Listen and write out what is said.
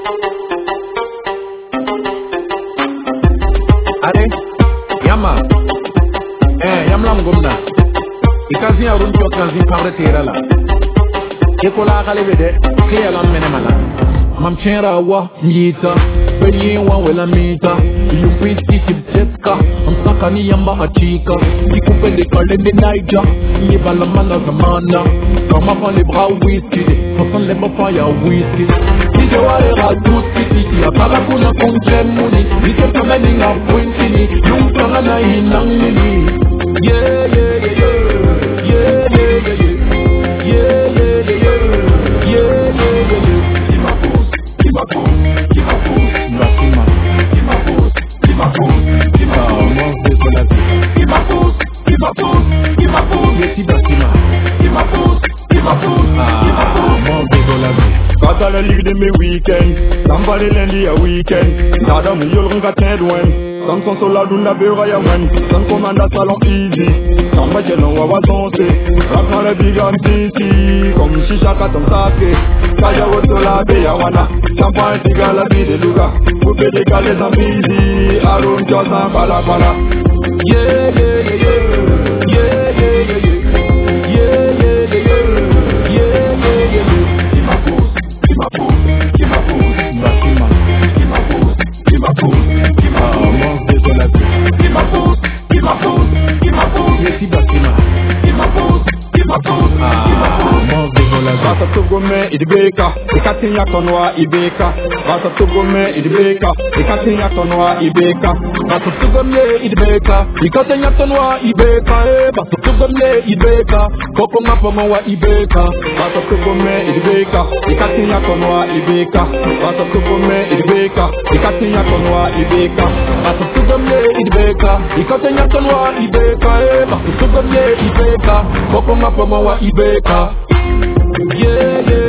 Are yama yamlam gomna ikazi arun to kanzi parle terala ekola khale bede khiyala menemala mam chenra wa nyita benye wa wela mita you quit it teska am sakani yamba achika ikupende kale de naija ni balamana zamana kama pa les bras whisky façon les bras ya whisky ije wale ra tuski ya baba kuna kunjemuni ije kama ninga pointini yumtanga na inangini yeah yeah yeah yeah yeah yeah Kata la ligue de mes week-ends, Samba les lundis à week-end, Nada mu yol runga tedwen, Sam son sola dunda beura ya wen, Sam commanda salon easy, Samba jeno wa wa zonse, Rap dans le big and titi, Comme shisha katom sake, Kaya wotola be ya wana, Champagne tiga la vie de luga, Coupe de calés en busy, Arum josa bala bala. Yeah yeah yeah yeah, yeah yeah yeah yeah. Rasa tugome idibeka, ikatinya tonwa ibeka. Rasa tugome idibeka, ikatinya tonwa ibeka. Rasa tugome idibeka, ikatinya tonwa ibeka. Rasa tugome idibeka, koko ngaponga wa ibeka. Rasa tugome idibeka, ikatinya tonwa ibeka. Rasa tugome idibeka, ikatinya tonwa ibeka. Rasa tugome idibeka, ikatinya tonwa ibeka. Rasa tugome idibeka, koko ngaponga wa ibeka. Yeah yeah